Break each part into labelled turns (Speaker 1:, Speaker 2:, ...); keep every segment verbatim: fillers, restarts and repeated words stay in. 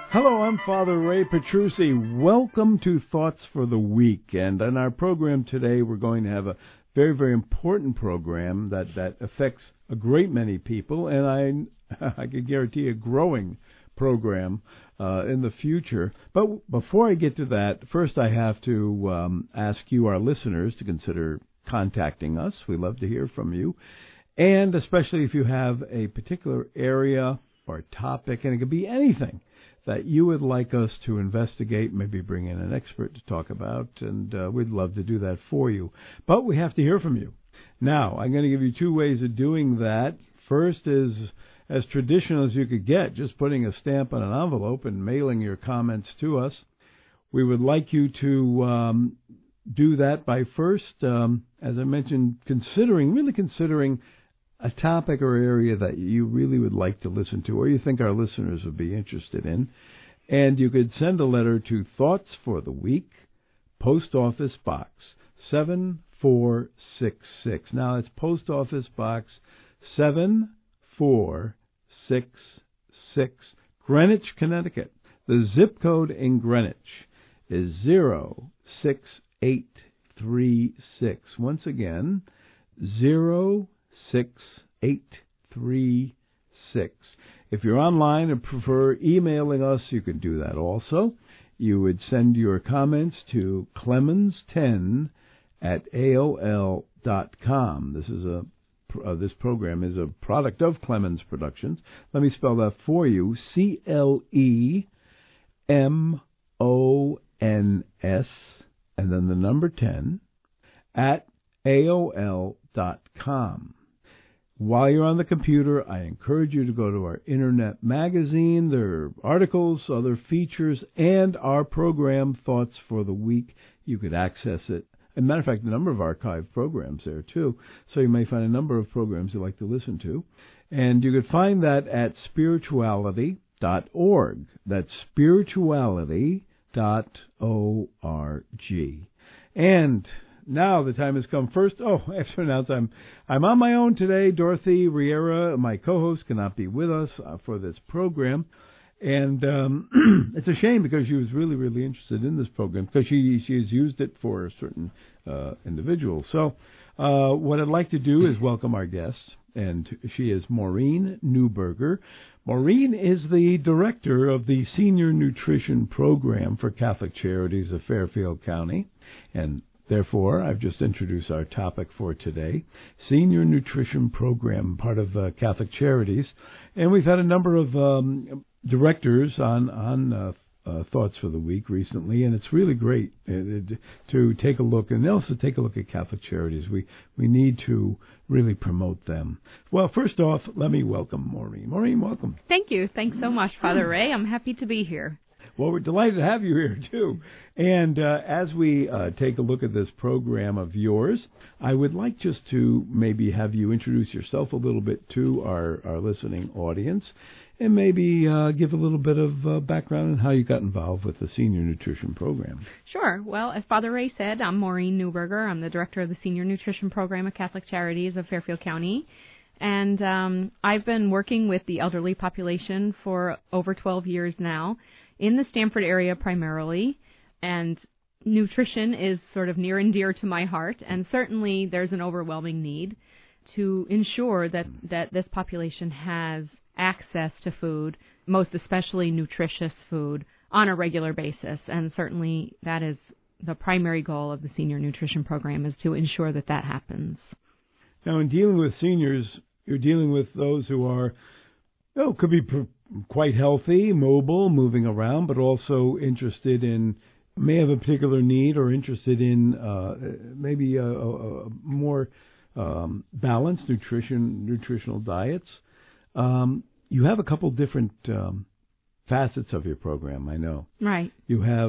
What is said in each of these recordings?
Speaker 1: Hello, I'm Father Ray Petrucci. Welcome to Thoughts for the Week. And in our program today, we're going to have a very, very important program that, that affects a great many people, and I I can guarantee a growing program uh, in the future. But before I get to that, first I have to um, ask you, our listeners, to consider contacting us. We love to hear from you. And especially if you have a particular area or topic, and it could be anything that you would like us to investigate, maybe bring in an expert to talk about, and uh, we'd love to do that for you. But we have to hear from you. Now, I'm going to give you two ways of doing that. First is as traditional as you could get, just putting a stamp on an envelope and mailing your comments to us. We would like you to um, do that by first, um, as I mentioned, considering, really considering a topic or area that you really would like to listen to, or you think our listeners would be interested in. And you could send a letter to Thoughts for the Week, Post Office Box seven four six six. Now, it's Post Office Box seven four six six, Greenwich, Connecticut. The zip code in Greenwich is zero six eight three six. Once again, zero six eight three six. If you're online and prefer emailing us, you can do that also. You would send your comments to clemens ten at A O L dot com. This is a uh, this program is a product of Clemens Productions. Let me spell that for you. C L E M O N S and then the number ten at A O L dot com. While you're on the computer, I encourage you to go to our internet magazine. There are articles, other features, and our program, Thoughts for the Week. You could access it. As a matter of fact, a number of archived programs there, too. So you may find a number of programs you'd like to listen to. And you could find that at spirituality dot org. That's spirituality dot org. And now the time has come. First, oh, I have to announce I'm I'm on my own today. Dorothy Riera, my co-host, cannot be with us uh, for this program, and um, it's a shame because she was really, really interested in this program because she she has used it for a certain uh, individual. So, uh, what I'd like to do is welcome our guest, and she is Maureen Newberger. Maureen is the director of the Senior Nutrition Program for Catholic Charities of Fairfield County, and therefore, I've just introduced our topic for today, Senior Nutrition Program, part of uh, Catholic Charities. And we've had a number of um, directors on, on uh, uh, Thoughts for the Week recently, and it's really great uh, to take a look, and also take a look at Catholic Charities. We, we need to really promote them. Well, first off, let me welcome Maureen. Maureen, welcome.
Speaker 2: Thank you. Thanks so much, Father Ray. I'm happy to be here.
Speaker 1: Well, we're delighted to have you here, too. And uh, as we uh, take a look at this program of yours, I would like just to maybe have you introduce yourself a little bit to our, our listening audience, and maybe uh, give a little bit of uh, background on how you got involved with the Senior Nutrition Program.
Speaker 2: Sure. Well, as Father Ray said, I'm Maureen Newberger. I'm the director of the Senior Nutrition Program at Catholic Charities of Fairfield County. And um, I've been working with the elderly population for over twelve years now, in the Stamford area primarily, and nutrition is sort of near and dear to my heart, and certainly there's an overwhelming need to ensure that, that this population has access to food, most especially nutritious food, on a regular basis, and certainly that is the primary goal of the Senior Nutrition Program, is to ensure that that happens.
Speaker 1: Now, in dealing with seniors, you're dealing with those who are, oh, could be pr- quite healthy, mobile, moving around, but also interested in, may have a particular need or interested in uh, maybe a, a, a more um, balanced nutrition, nutritional diets. Um, you have a couple different um, facets of your program, I know.
Speaker 2: Right.
Speaker 1: You have,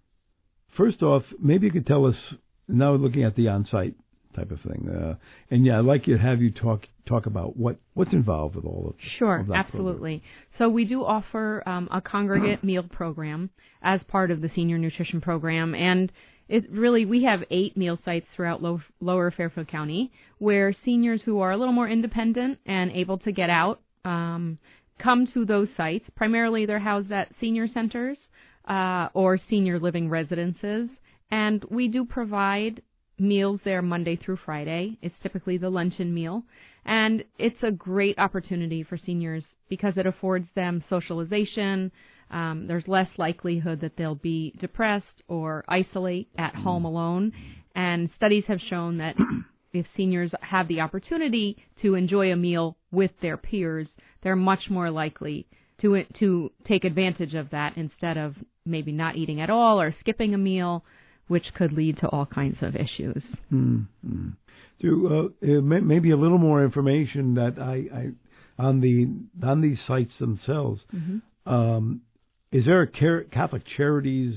Speaker 1: first off, maybe you could tell us, now looking at the on-site type of thing. Uh, and yeah, I'd like to have you talk talk about what, what's involved with all of
Speaker 2: Sure,
Speaker 1: of that
Speaker 2: absolutely.
Speaker 1: program.
Speaker 2: So we do offer um, a congregate meal program as part of the Senior Nutrition Program, and it really, we have eight meal sites throughout low, lower Fairfield County where seniors who are a little more independent and able to get out um, come to those sites. Primarily, they're housed at senior centers uh, or senior living residences, and we do provide meals there Monday through Friday. It's typically the luncheon meal, and it's a great opportunity for seniors because it affords them socialization. Um, there's less likelihood that they'll be depressed or isolate at home alone, and studies have shown that if seniors have the opportunity to enjoy a meal with their peers, they're much more likely to to take advantage of that instead of maybe not eating at all or skipping a meal, which could lead to all kinds of issues.
Speaker 1: Mm-hmm. So, uh, maybe a little more information that I, I on the on these sites themselves. Mm-hmm. Um, is there a Catholic Charities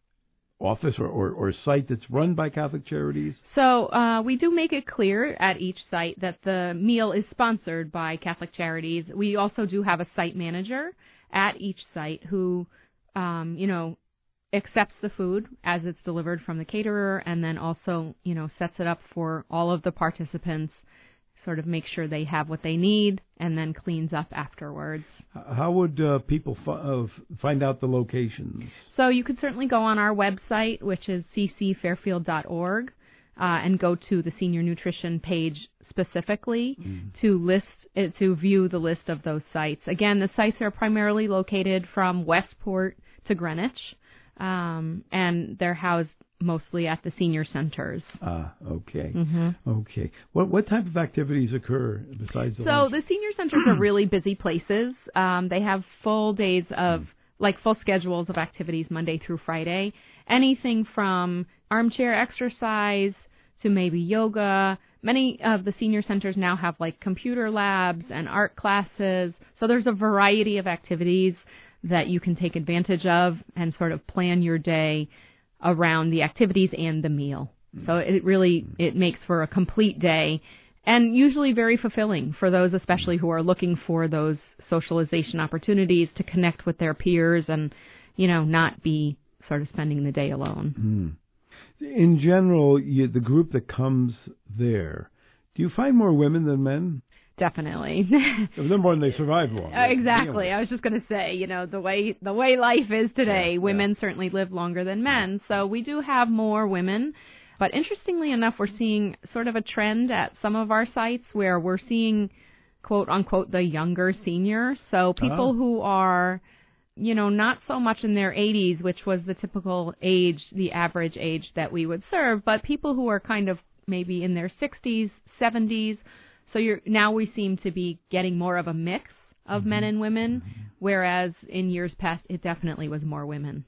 Speaker 1: office or, or, or site that's run by Catholic Charities?
Speaker 2: So uh, we do make it clear at each site that the meal is sponsored by Catholic Charities. We also do have a site manager at each site who, um, you know, accepts the food as it's delivered from the caterer and then also, you know, sets it up for all of the participants, sort of make sure they have what they need, and then cleans up afterwards.
Speaker 1: How would uh, people f- uh, find out the locations?
Speaker 2: So you could certainly go on our website, which is c c fairfield dot org, uh, and go to the senior nutrition page specifically mm. to list uh, to view the list of those sites. Again, the sites are primarily located from Westport to Greenwich, um, and they're housed mostly at the senior centers.
Speaker 1: Ah, okay.
Speaker 2: Mm-hmm.
Speaker 1: Okay. What what type of activities occur besides the
Speaker 2: So
Speaker 1: lunch?
Speaker 2: the senior centers are really busy places. Um, they have full days of, mm. like full schedules of activities Monday through Friday. Anything from armchair exercise to maybe yoga. Many of the senior centers now have like computer labs and art classes. So there's a variety of activities that you can take advantage of and sort of plan your day around the activities and the meal. So it really, it makes for a complete day and usually very fulfilling for those especially who are looking for those socialization opportunities to connect with their peers and, you know, not be sort of spending the day alone.
Speaker 1: Mm. In general, you, the group that comes there, do you find more women than men?
Speaker 2: Definitely.
Speaker 1: They're more than they survive long.
Speaker 2: Uh, exactly. I was just going to say, you know, the way the way life is today, yeah, women yeah. certainly live longer than men. So we do have more women. But interestingly enough, we're seeing sort of a trend at some of our sites where we're seeing, quote unquote, the younger senior. So people oh. who are, you know, not so much in their eighties, which was the typical age, the average age that we would serve, but people who are kind of maybe in their sixties, seventies. So you're, now we seem to be getting more of a mix of mm-hmm. men and women, whereas in years past it definitely was more women.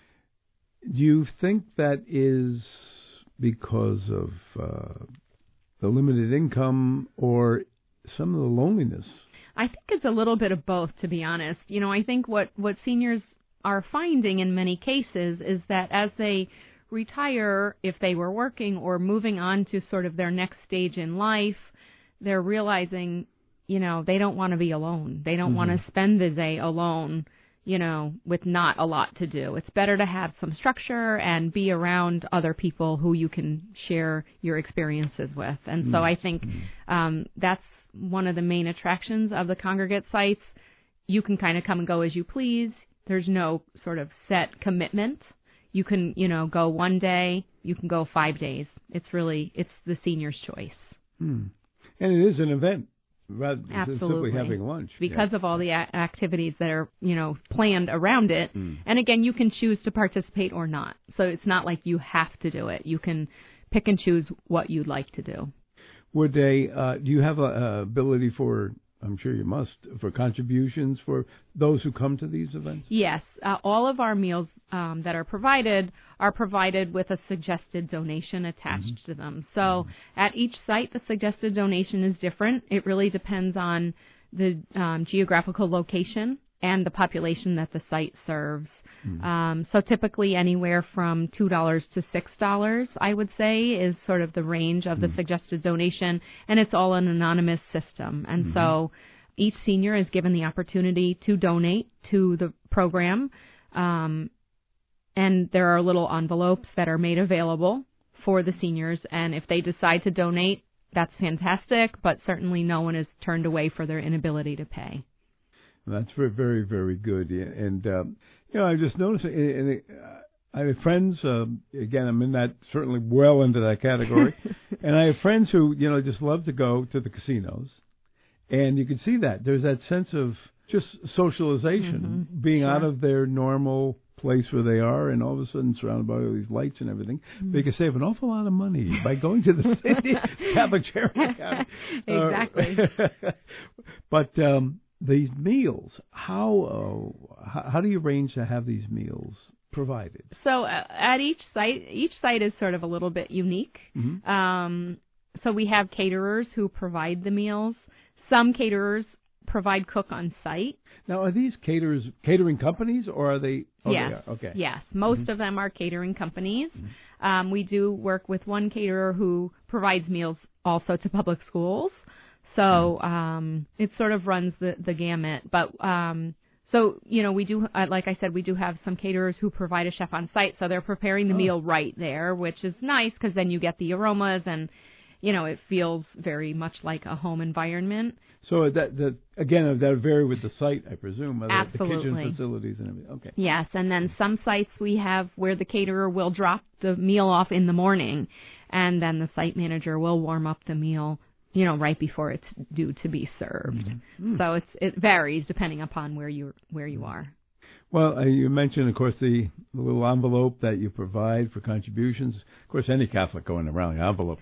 Speaker 1: Do you think that is because of uh, the limited income or some of the loneliness?
Speaker 2: I think it's a little bit of both, to be honest. You know, I think what, what seniors are finding in many cases is that as they retire, if they were working or moving on to sort of their next stage in life, they're realizing, you know, they don't want to be alone. They don't mm-hmm. want to spend the day alone, you know, with not a lot to do. It's better to have some structure and be around other people who you can share your experiences with. And mm-hmm. so I think um, that's one of the main attractions of the congregate sites. You can kind of come and go as you please. There's no sort of set commitment. You can, you know, go one day. You can go five days. It's really, it's the senior's choice.
Speaker 1: Hmm. And it is an event rather than
Speaker 2: Absolutely.
Speaker 1: simply having lunch.
Speaker 2: Because yeah. of all the a- activities that are, you know, planned around it. Mm. And again, you can choose to participate or not. So it's not like you have to do it. You can pick and choose what you'd like to do.
Speaker 1: Would they, uh, do you have a, a ability for, I'm sure you must, for contributions for those who come to these events?
Speaker 2: Yes. Uh, all of our meals um, that are provided are provided with a suggested donation attached mm-hmm. to them. So mm-hmm. at each site, the suggested donation is different. It really depends on the um, geographical location and the population that the site serves. Mm-hmm. Um, so typically anywhere from two dollars to six dollars, I would say, is sort of the range of mm-hmm. the suggested donation, and it's all an anonymous system. And mm-hmm. so each senior is given the opportunity to donate to the program, um, and there are little envelopes that are made available for the seniors, and if they decide to donate, that's fantastic, but certainly no one is turned away for their inability to pay.
Speaker 1: That's very, very, very good. And, um, you know, I just noticed, and it, uh, I have friends, um, again, I'm in that, certainly well into that category, and I have friends who, you know, just love to go to the casinos, and you can see that. There's that sense of just socialization,
Speaker 2: mm-hmm.
Speaker 1: being
Speaker 2: sure.
Speaker 1: out of their normal place where they are, and all of a sudden surrounded by all these lights and everything. Mm-hmm. They can save an awful lot of money by going to the city Catholic Charity County.
Speaker 2: Exactly.
Speaker 1: Uh, but um, these meals, how, uh, how how do you arrange to have these meals provided?
Speaker 2: So uh, at each site, each site is sort of a little bit unique.
Speaker 1: Mm-hmm.
Speaker 2: Um, so we have caterers who provide the meals. Some caterers provide cook on site.
Speaker 1: Now, are these caterers catering companies, or are they? Oh,
Speaker 2: yes.
Speaker 1: They are. Okay.
Speaker 2: Yes. Most
Speaker 1: mm-hmm.
Speaker 2: of them are catering companies.
Speaker 1: Mm-hmm.
Speaker 2: Um, we do work with one caterer who provides meals also to public schools. So um, it sort of runs the, the gamut. But um, so, you know, we do, uh, like I said, we do have some caterers who provide a chef on site. So they're preparing the
Speaker 1: oh.
Speaker 2: meal right there, which is nice because then you get the aromas and, you know, it feels very much like a home environment.
Speaker 1: So that, that again, that would vary with the site, I presume, whether
Speaker 2: Absolutely.
Speaker 1: the kitchen facilities and everything. Okay.
Speaker 2: Yes, and then some sites we have where the caterer will drop the meal off in the morning, and then the site manager will warm up the meal, you know, right before it's due to be served.
Speaker 1: Mm-hmm.
Speaker 2: So it's it varies depending upon where you where you are.
Speaker 1: Well, uh, you mentioned, of course, the, the little envelope that you provide for contributions. Of course, any Catholic going around the envelope.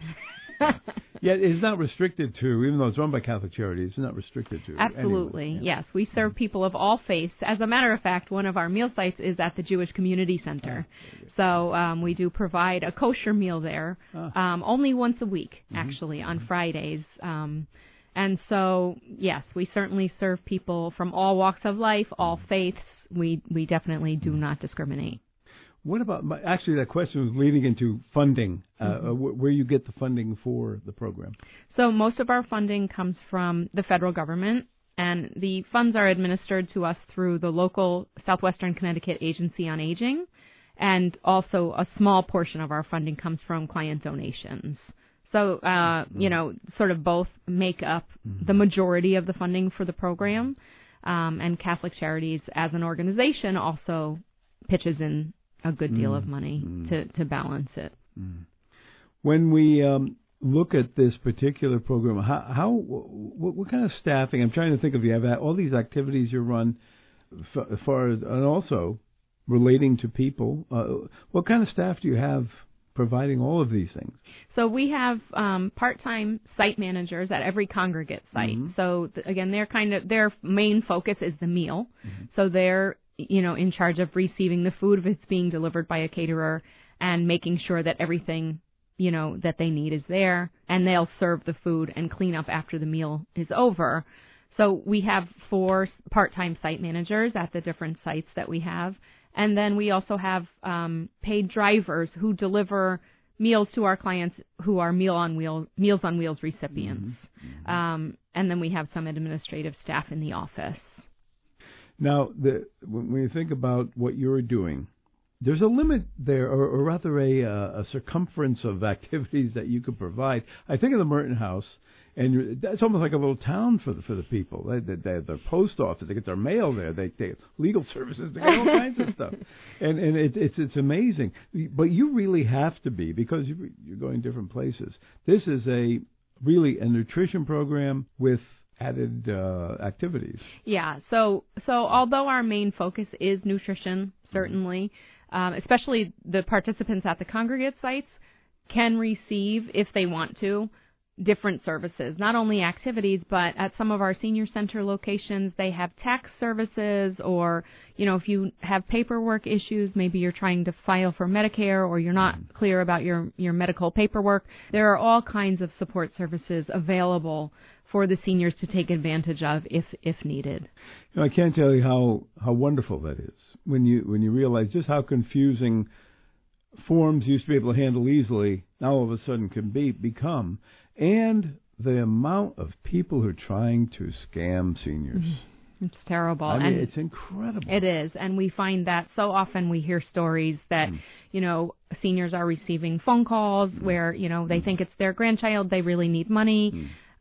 Speaker 1: Yet it's not restricted to, even though it's run by Catholic Charities, it's not restricted to.
Speaker 2: Absolutely,
Speaker 1: anyone. Yeah.
Speaker 2: yes. We serve people of all faiths. As a matter of fact, one of our meal sites is at the Jewish Community Center.
Speaker 1: Ah,
Speaker 2: so um, we do provide a kosher meal there,
Speaker 1: ah.
Speaker 2: um, only once a week,
Speaker 1: mm-hmm.
Speaker 2: actually, on Fridays. Um, and so, yes, we certainly serve people from all walks of life, all faiths. We, we definitely do not discriminate.
Speaker 1: What about, actually that question was leading into funding, uh,
Speaker 2: mm-hmm.
Speaker 1: uh, where you get the funding for the program.
Speaker 2: So most of our funding comes from the federal government, and the funds are administered to us through the local Southwestern Connecticut Agency on Aging, and also a small portion of our funding comes from client donations. So, uh, mm-hmm. you know, sort of both make up mm-hmm. the majority of the funding for the program, um, and Catholic Charities as an organization also pitches in a good deal mm. of money mm. to, to balance it.
Speaker 1: Mm. When we um, look at this particular program, how, how what, what kind of staffing? I'm trying to think of you have all these activities you run, as far as and also relating to people. Uh, what kind of staff do you have providing all of these things?
Speaker 2: So we have um, part-time site managers at every congregate site. Mm-hmm. So th- again, they're kind of their main focus is the meal. Mm-hmm. So they're you know, in charge of receiving the food if it's being delivered by a caterer and making sure that everything, you know, that they need is there. And they'll serve the food and clean up after the meal is over. So we have four part-time site managers at the different sites that we have. And then we also have um, paid drivers who deliver meals to our clients who are Meal on Wheels, Meals on Wheels recipients. Mm-hmm. Um, and then we have some administrative staff in the office.
Speaker 1: Now, the, when you think about what you're doing, there's a limit there, or, or rather a, uh, a circumference of activities that you could provide. I think of the Merton House, and it's almost like a little town for the, for the people. They, they, they have their post office, they get their mail there, they, they get legal services, they get all kinds of stuff. And, and it, it's it's amazing. But you really have to be, because you're going different places. This is a really a nutrition program with added uh, activities.
Speaker 2: Yeah. So so although our main focus is nutrition, certainly, um, especially the participants at the congregate sites can receive, if they want to, different services, not only activities, but at some of our senior center locations, they have tax services, or, you know, if you have paperwork issues, maybe you're trying to file for Medicare or you're not clear about your, your medical paperwork, there are all kinds of support services available for the seniors to take advantage of if if needed.
Speaker 1: You know, I can't tell you how, how wonderful that is when you when you realize just how confusing forms used to be able to handle easily now all of a sudden can be become, and the amount of people who are trying to scam seniors.
Speaker 2: It's terrible.
Speaker 1: I mean,
Speaker 2: and
Speaker 1: it's incredible.
Speaker 2: It is, and we find that so often we hear stories that, mm. you know, seniors are receiving phone calls mm. where, you know, they mm. think it's their grandchild, they really need money. Mm.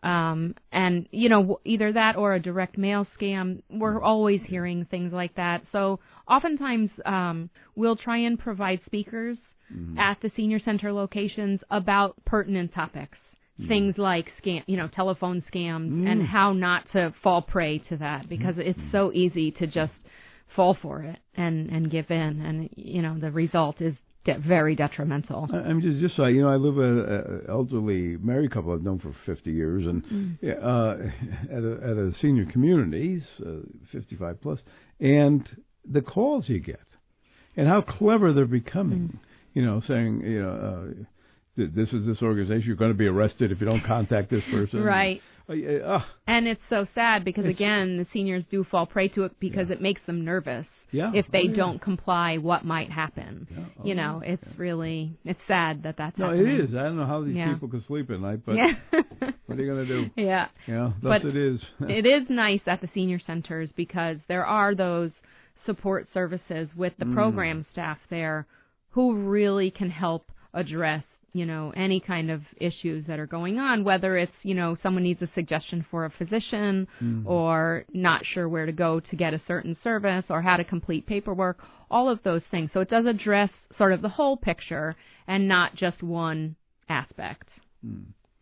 Speaker 2: Um, and, you know, either that or a direct mail scam. We're always hearing things like that. So oftentimes um, we'll try and provide speakers mm-hmm. at the senior center locations about pertinent topics. Mm. Things like scam, you know, telephone scams mm. and how not to fall prey to that, because mm. it's so easy to just fall for it and, and give in. And, you know, the result is de- very detrimental.
Speaker 1: I'm just, just like, you know, I live with an elderly married couple I've known for fifty years and mm. uh, at, a, at a senior community, uh, fifty-five plus, and the calls you get and how clever they're becoming, mm. you know, saying, you know, uh, this is this organization. You're going to be arrested if you don't contact this person.
Speaker 2: Right.
Speaker 1: Uh, uh,
Speaker 2: and it's so sad because, again, the seniors do fall prey to it because yeah. it makes them nervous.
Speaker 1: Yeah.
Speaker 2: If they
Speaker 1: oh, yeah.
Speaker 2: don't comply, what might happen? Yeah. Oh, you know, it's yeah. really, it's sad that that's
Speaker 1: no,
Speaker 2: happening.
Speaker 1: No, it is. I don't know how these
Speaker 2: yeah.
Speaker 1: people can sleep at night, but
Speaker 2: yeah.
Speaker 1: what are you going to do?
Speaker 2: Yeah.
Speaker 1: Yeah, thus
Speaker 2: but
Speaker 1: it is.
Speaker 2: It is nice at the senior centers because there are those support services with the mm. program staff there who really can help address, you know, any kind of issues that are going on, whether it's, you know, someone needs a suggestion for a physician mm-hmm. or not sure where to go to get a certain service or how to complete paperwork, all of those things. So it does address sort of the whole picture and not just one aspect.
Speaker 1: Mm.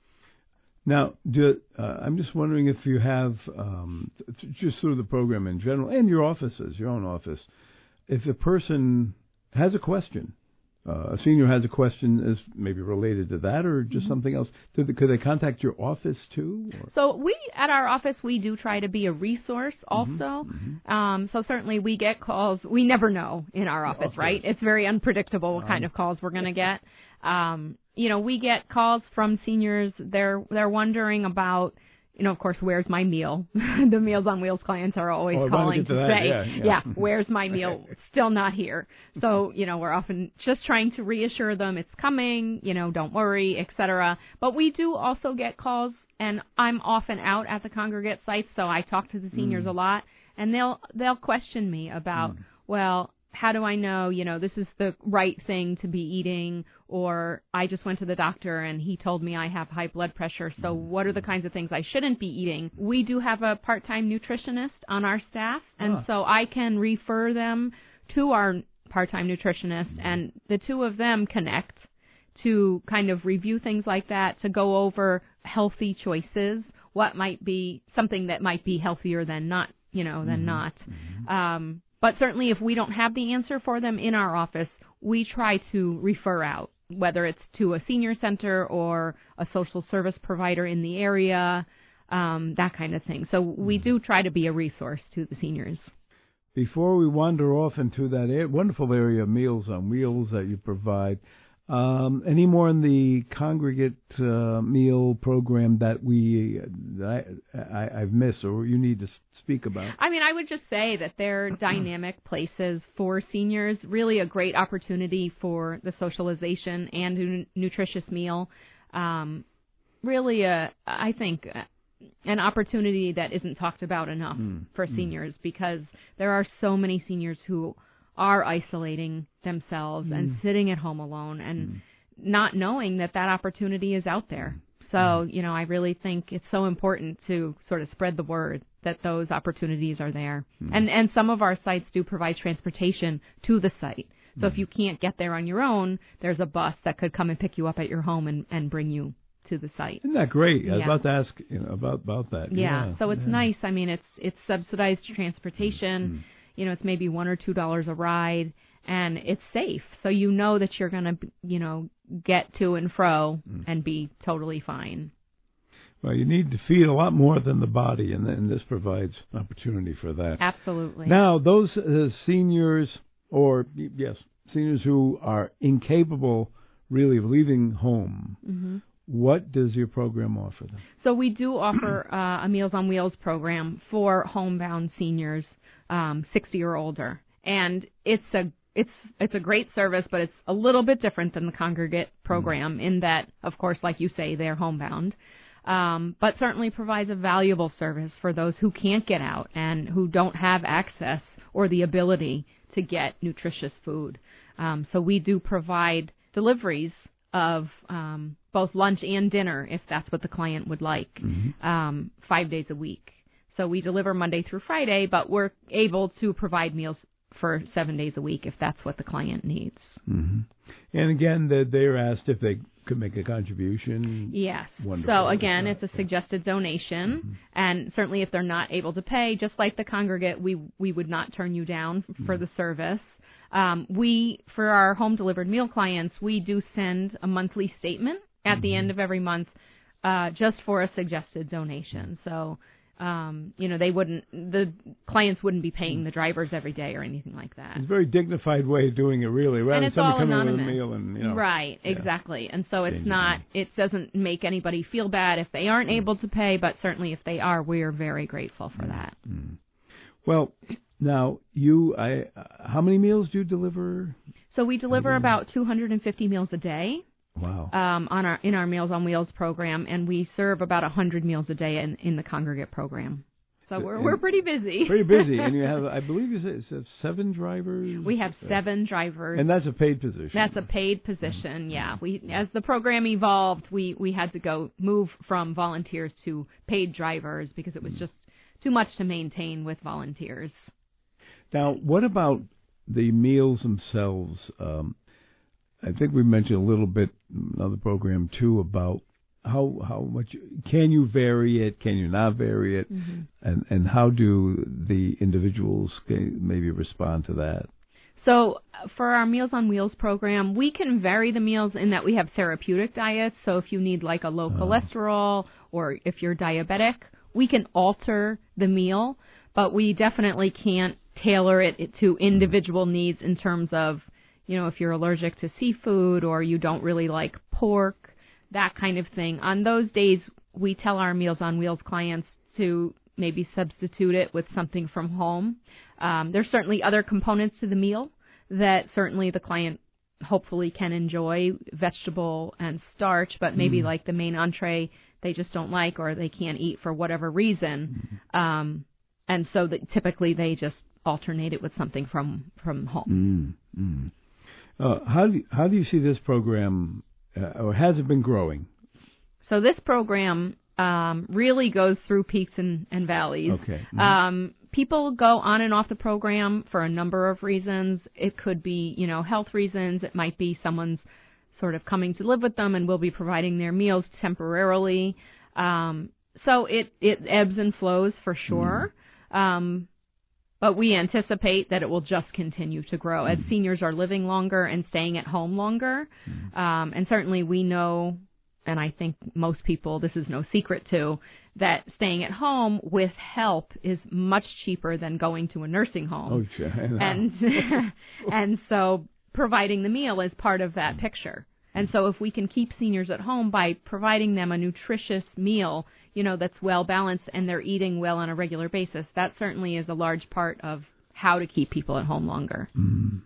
Speaker 1: Now, do, uh, I'm just wondering if you have, um, just through the program in general and your offices, your own office, if a person has a question, Uh, a senior has a question is maybe related to that or just mm-hmm. something else. They, could they contact your office too? Or?
Speaker 2: So we, at our office, we do try to be a resource also. Mm-hmm. Um, so certainly we get calls. We never know in our office, okay. right? It's very unpredictable what um, kind of calls we're going to get. Um, you know, we get calls from seniors. They're they're wondering about, you know, of course, where's my meal? The Meals on Wheels clients are always
Speaker 1: oh,
Speaker 2: calling to,
Speaker 1: to
Speaker 2: say,
Speaker 1: yeah, yeah.
Speaker 2: yeah, where's my meal? Still not here. So, you know, we're often just trying to reassure them it's coming, you know, don't worry, et cetera. But we do also get calls, and I'm often out at the congregate sites, so I talk to the seniors mm. a lot, and they'll they'll question me about, mm. well, how do I know, you know, this is the right thing to be eating, or I just went to the doctor and he told me I have high blood pressure, so what are the kinds of things I shouldn't be eating? We do have a part-time nutritionist on our staff, and ah. so I can refer them to our part-time nutritionist, and the two of them connect to kind of review things like that, to go over healthy choices, what might be something that might be healthier than not, you know, than mm-hmm. not. Mm-hmm. Um, But certainly if we don't have the answer for them in our office, we try to refer out, whether it's to a senior center or a social service provider in the area, um, that kind of thing. So we do try to be a resource to the seniors.
Speaker 1: Before we wander off into that wonderful area of Meals on Wheels that you provide, Um, any more in the congregate uh, meal program that we I, I, I've missed or you need to speak about?
Speaker 2: I mean, I would just say that they're dynamic places for seniors, really a great opportunity for the socialization and a nutritious meal. Um, really, a, I think, an opportunity that isn't talked about enough mm. for seniors mm. because there are so many seniors who are isolating themselves mm. and sitting at home alone and mm. not knowing that that opportunity is out there. So, mm. you know, I really think it's so important to sort of spread the word that those opportunities are there. Mm. And and some of our sites do provide transportation to the site. So mm. if you can't get there on your own, there's a bus that could come and pick you up at your home and, and bring you to the site.
Speaker 1: Isn't that great? I was yeah. about to ask you know, about, about that.
Speaker 2: Yeah,
Speaker 1: yeah.
Speaker 2: so it's
Speaker 1: yeah.
Speaker 2: nice. I mean, it's it's subsidized transportation. Mm. You know, it's maybe one or two dollars a ride, and it's safe. So you know that you're going to, you know, get to and fro mm. and be totally fine.
Speaker 1: Well, you need to feed a lot more than the body, and, and this provides opportunity for that.
Speaker 2: Absolutely.
Speaker 1: Now, those uh, seniors, or, yes, seniors who are incapable really of leaving home, mm-hmm. what does your program offer them? So
Speaker 2: we do offer uh, a Meals on Wheels program for homebound seniors, um, sixty or older, and it's a it's it's a great service, but it's a little bit different than the congregate program mm. in that, of course, like you say, they're homebound, um, but certainly provides a valuable service for those who can't get out and who don't have access or the ability to get nutritious food. Um, so we do provide deliveries of um, both lunch and dinner, if that's what the client would like, mm-hmm. um, five days a week. So we deliver Monday through Friday, but we're able to provide meals for seven days a week if that's what the client needs.
Speaker 1: Mm-hmm. And again, the, they're asked if they could make a contribution.
Speaker 2: Yes.
Speaker 1: Wonderful.
Speaker 2: So again, it's a suggested donation, mm-hmm. and certainly if they're not able to pay, just like the congregate, we we would not turn you down for mm-hmm. the service. Um, we, for our home delivered meal clients, we do send a monthly statement at mm-hmm. the end of every month, uh, just for a suggested donation. So. Um, you know, they wouldn't, the clients wouldn't be paying the drivers every day or anything like that.
Speaker 1: It's a very dignified way of doing it, really, rather
Speaker 2: and it's
Speaker 1: than someone
Speaker 2: all
Speaker 1: coming
Speaker 2: anonymous.
Speaker 1: with a meal and, you know.
Speaker 2: Right,
Speaker 1: yeah.
Speaker 2: exactly. And so it's
Speaker 1: Changing
Speaker 2: not,
Speaker 1: things.
Speaker 2: it doesn't make anybody feel bad if they aren't
Speaker 1: mm.
Speaker 2: able to pay, but certainly if they are, we are very grateful for mm. that.
Speaker 1: Mm. Well, now, you, I, uh, how many meals do you deliver?
Speaker 2: So we deliver about two hundred fifty meals a day.
Speaker 1: Wow.
Speaker 2: Um, on our in our Meals on Wheels program, and we serve about one hundred meals a day in, in the congregate program. So we're we're pretty busy.
Speaker 1: Pretty busy, and you have, I believe you said, said seven drivers.
Speaker 2: We have seven drivers,
Speaker 1: and that's a paid position.
Speaker 2: That's a paid position. Yeah. We as the program evolved, we we had to go move from volunteers to paid drivers because it was just too much to maintain with volunteers.
Speaker 1: Now, what about the meals themselves? Um, I think we mentioned a little bit in another program too about. How how much can you vary it? Can you not vary it? Mm-hmm. And and how do the individuals maybe respond to that?
Speaker 2: So for our Meals on Wheels program, we can vary the meals in that we have therapeutic diets. So if you need like a low uh, cholesterol or if you're diabetic, we can alter the meal, but we definitely can't tailor it to individual needs in terms of, you know, if you're allergic to seafood or you don't really like pork. That kind of thing. On those days, we tell our Meals on Wheels clients to maybe substitute it with something from home. Um, there's certainly other components to the meal that certainly the client hopefully can enjoy, vegetable and starch, but maybe mm. like the main entree they just don't like or they can't eat for whatever reason. Mm. Um, and so that typically they just alternate it with something from, from home.
Speaker 1: Mm. Mm. Uh, how do you, how do you see this program? Uh, or has it been growing?
Speaker 2: So this program um, really goes through peaks and, and valleys.
Speaker 1: Okay. Mm-hmm.
Speaker 2: Um, people go on and off the program for a number of reasons. It could be, you know, health reasons. It might be someone's sort of coming to live with them and will be providing their meals temporarily. Um, so it, it ebbs and flows for sure. Mm-hmm. Um, But we anticipate that it will just continue to grow as seniors are living longer and staying at home longer. Um, and certainly we know, and I think most people, this is no secret too, that staying at home with help is much cheaper than going to a nursing home.
Speaker 1: Oh, sure.
Speaker 2: And, and so providing the meal is part of that picture. And so if we can keep seniors at home by providing them a nutritious meal, you know, that's well balanced and they're eating well on a regular basis, that certainly is a large part of how to keep people at home longer.
Speaker 1: Mm.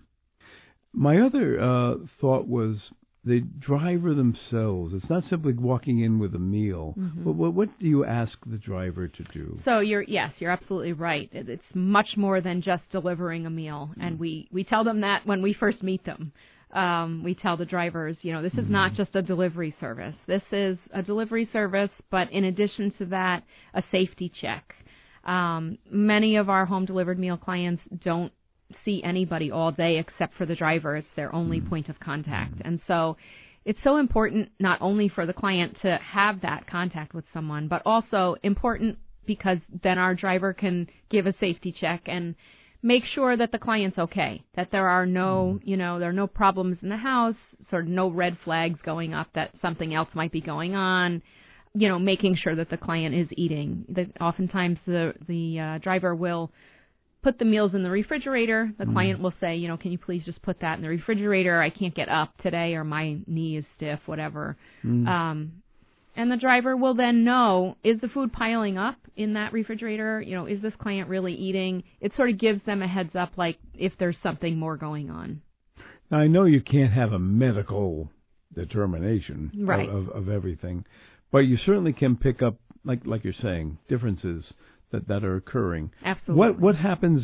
Speaker 1: My other uh, thought was the driver themselves. It's not simply walking in with a meal. Mm-hmm. But what, what do you ask the driver to do?
Speaker 2: So you're yes, you're absolutely right. It's much more than just delivering a meal, mm. and we, we tell them that when we first meet them. Um, we tell the drivers, you know, this is not just a delivery service. This is a delivery service, but in addition to that, a safety check. Um, many of our home-delivered meal clients don't see anybody all day except for the driver. It's their only point of contact. And so it's so important not only for the client to have that contact with someone, but also important because then our driver can give a safety check and make sure that the client's okay, that there are no, you know, there are no problems in the house, sort of no red flags going up that something else might be going on, you know, making sure that the client is eating. That oftentimes the, the uh, driver will put the meals in the refrigerator. The mm. client will say, you know, can you please just put that in the refrigerator? I can't get up today or my knee is stiff, whatever. Mm. Um, and the driver will then know, is the food piling up in that refrigerator? You know, is this client really eating? It sort of gives them a heads up, like if there's something more going on.
Speaker 1: Now, I know you can't have a medical determination
Speaker 2: right.
Speaker 1: of, of, of everything, but you certainly can pick up, like like you're saying, differences that, that are occurring.
Speaker 2: Absolutely.
Speaker 1: What what happens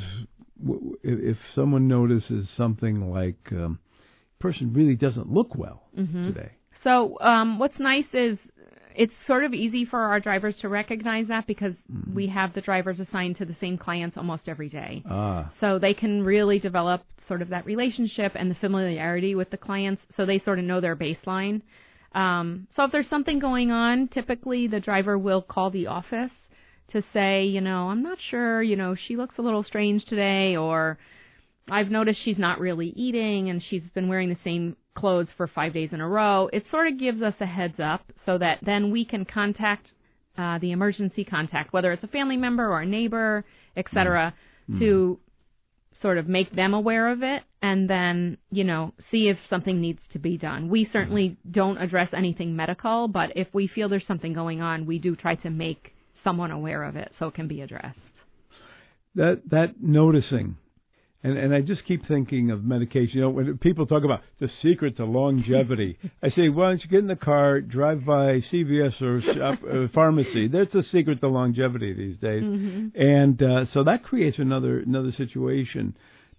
Speaker 1: if someone notices something like um, person really doesn't look well mm-hmm. today?
Speaker 2: So um, what's nice is it's sort of easy for our drivers to recognize that because mm-hmm. we have the drivers assigned to the same clients almost every day.
Speaker 1: Ah.
Speaker 2: So they can really develop sort of that relationship and the familiarity with the clients so they sort of know their baseline. Um, so if there's something going on, typically the driver will call the office to say, you know, I'm not sure, you know, she looks a little strange today, or I've noticed she's not really eating and she's been wearing the same clothes for five days in a row. It sort of gives us a heads up so that then we can contact uh, the emergency contact, whether it's a family member or a neighbor, et cetera, mm. to sort of make them aware of it and then, you know, see if something needs to be done. We certainly don't address anything medical, but if we feel there's something going on, we do try to make someone aware of it so it can be addressed.
Speaker 1: That that noticing, and and I just keep thinking of medication. You know, when people talk about the secret to longevity, I say, why don't you get in the car, drive by C V S or shop, uh, pharmacy? That's the secret to longevity these days. Mm-hmm. And uh, so that creates another another situation.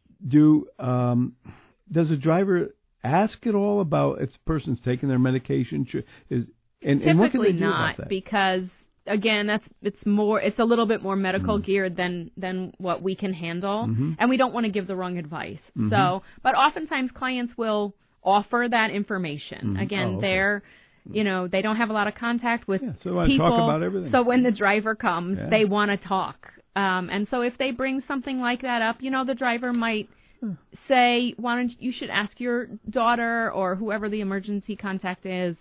Speaker 1: Do um, does a driver ask at all about if the person's taking their medication? Is and, and what can they do
Speaker 2: not,
Speaker 1: about that?
Speaker 2: Because again, that's it's more it's a little bit more medical mm-hmm. geared than than what we can handle, mm-hmm. and we don't want to give the wrong advice. Mm-hmm. So, but oftentimes clients will offer that information. Mm-hmm. Again, oh, okay. they're you know they don't have a lot of contact with
Speaker 1: yeah, so they want
Speaker 2: people.
Speaker 1: To talk about everything.
Speaker 2: So when the driver comes,
Speaker 1: yeah.
Speaker 2: they want to talk. Um, and so if they bring something like that up, you know, the driver might say, "Why don't you should ask your daughter or whoever the emergency contact is."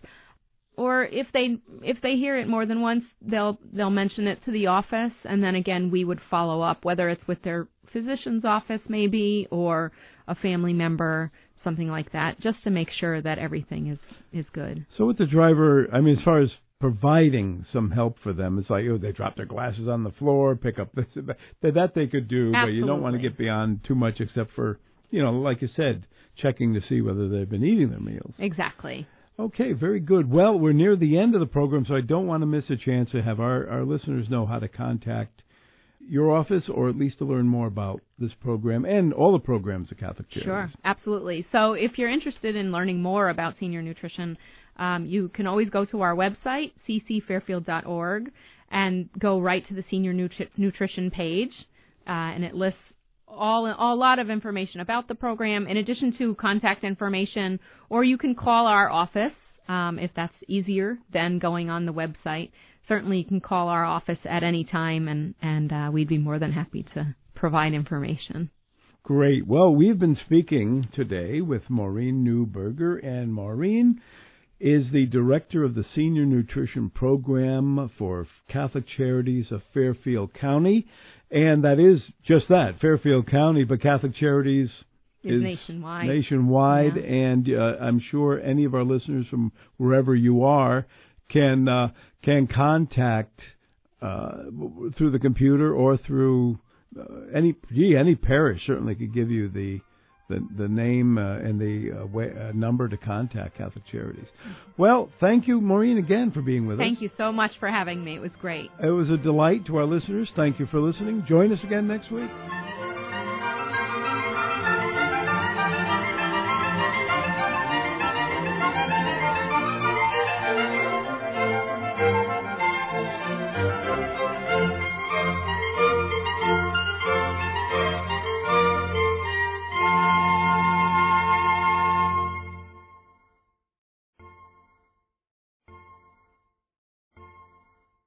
Speaker 2: Or if they if they hear it more than once, they'll they'll mention it to the office, and then again we would follow up, whether it's with their physician's office maybe or a family member, something like that, just to make sure that everything is, is good.
Speaker 1: So with the driver, I mean, as far as providing some help for them, it's like, oh, they drop their glasses on the floor, pick up this, that, that they could do,
Speaker 2: Absolutely.
Speaker 1: But you don't want to get beyond too much except for, you know, like you said, checking to see whether they've been eating their meals.
Speaker 2: Exactly.
Speaker 1: Okay, very good. Well, we're near the end of the program, so I don't want to miss a chance to have our, our listeners know how to contact your office or at least to learn more about this program and all the programs at Catholic Charities.
Speaker 2: Sure, absolutely. So if you're interested in learning more about senior nutrition, um, you can always go to our website, c c fairfield dot org, and go right to the senior nutri- nutrition page, uh, and it lists all a lot of information about the program in addition to contact information, or you can call our office um, if that's easier than going on the website. Certainly you can call our office at any time, and, and uh, we'd be more than happy to provide information.
Speaker 1: Great. Well, we've been speaking today with Maureen Neuberger, and Maureen is the director of the Senior Nutrition Program for Catholic Charities of Fairfield County. And that is just that, Fairfield County, but Catholic Charities
Speaker 2: is
Speaker 1: is
Speaker 2: nationwide.
Speaker 1: Nationwide,
Speaker 2: yeah.
Speaker 1: And uh, I'm sure any of our listeners from wherever you are can uh, can contact uh, through the computer or through uh, any gee any parish certainly could give you the the, the name uh, and the uh, way, uh, number to contact Catholic Charities. Well, thank you, Maureen, again for being with
Speaker 2: thank
Speaker 1: us.
Speaker 2: Thank you so much for having me. It was great.
Speaker 1: It was a delight to our listeners. Thank you for listening. Join us again next week.